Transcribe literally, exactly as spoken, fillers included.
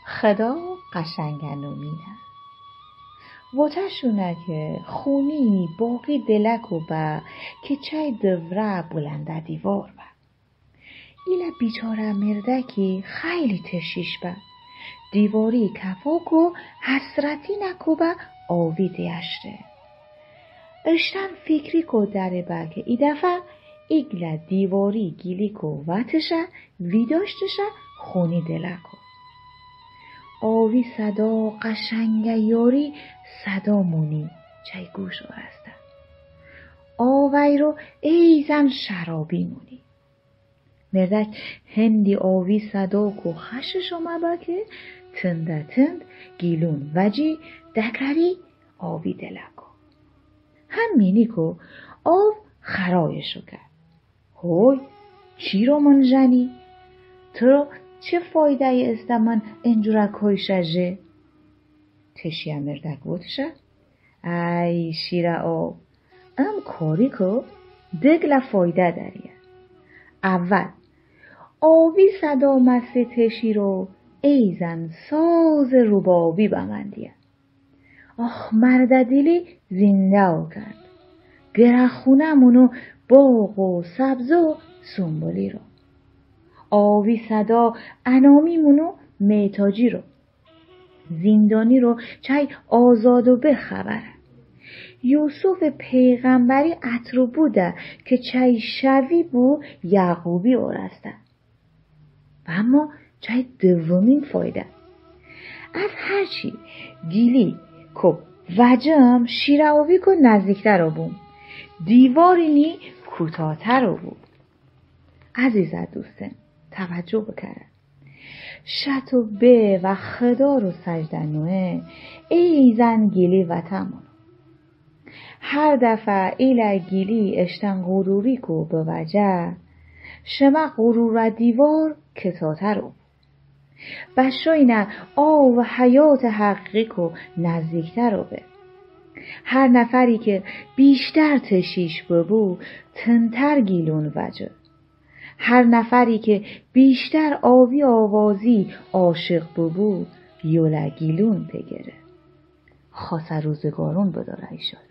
خدا قشنگنومینه واتشونه که خونی باقی دلک و با که چای دوره بلنده دیوار با ایلا بیچاره مردکی خیلی تشیش با دیواری کفاک و حسرتی نکو با آوی دیشته اشتن فکری کو داره با که ای دفعه ایگلا دیواری گیلی کو واتشه ویداشتشه خونی دلکو آوی صدا قشنگه یاری صدا مونی چای گوش آرسته آوی رو ایزن شرابی مونی مردک هندی آوی صدا کو خشش آمه با که تنده تند گیلون وجی دکری آوی دلکو همینی کو آو خرایشو کرد هوی چی رو من جنی؟ تو چه فایده ای است من انجورک هایشه؟ تشیه مردک بودشه؟ ای شیره آب ام کاری که دگل فایده داریه اول آوی صدا مسته تشی رو ایزن ساز روبابی بمندیه آخ مرد دیلی زنده او کرد گرخونه منو باغ و سبز و سنبولی رو آوی صدا انامی منو میتاجی رو زندانی رو چای آزاد و بخبره یوسف پیغمبری اترو بوده که چای شوی بو یعقوبی ارسته و اما چای دومین فایده از هرچی گیلی که وجم شیره آوی که نزدیکتر رو بوم دیواری نی کوتاه‌تر رو بود عزیزه دوستم توجه بکره شتو به و خدا رو سجده نوه ای زن گیلی وطمون هر دفعه ایلا گیلی اشتن غروری کو به وجه شما غرور دیوار کتاتر رو بشوینه آو حیات حقیقی کو نزدیکتر رو به هر نفری که بیشتر تشیش ببو تنتر گیلون وجه هر نفری که بیشتر آوی آوازی عاشق ببو یولا گیلون بگره خاص روزگارون بداره ایشان